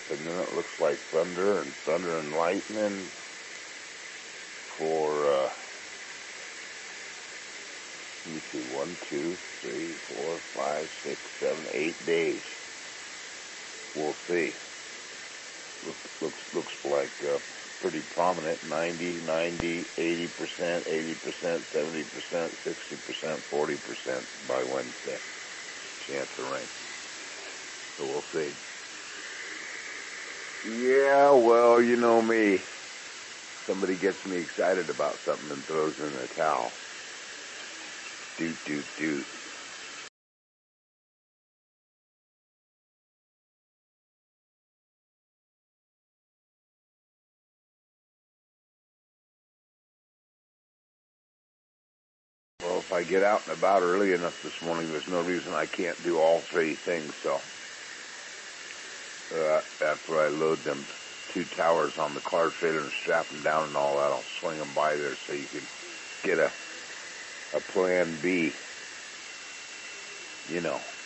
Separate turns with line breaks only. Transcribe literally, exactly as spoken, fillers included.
and then it looks like thunder and thunder and lightning for, uh, let me see, one, two, three, four, five, six, seven, eight days. We'll see. Looks, looks, looks like uh, pretty prominent, ninety, ninety, eighty percent, eighty percent, seventy percent, sixty percent, forty percent by Wednesday. Chance of rain. So we'll see. Yeah, well, you know me. Somebody gets me excited about something and throws in the towel. Doot, doot, doot. Well, if I get out and about early enough this morning, there's no reason I can't do all three things. So uh, after I load them two towers on the car trailer and strap them down and all that, I'll swing them by there so you can get a a plan B. You know.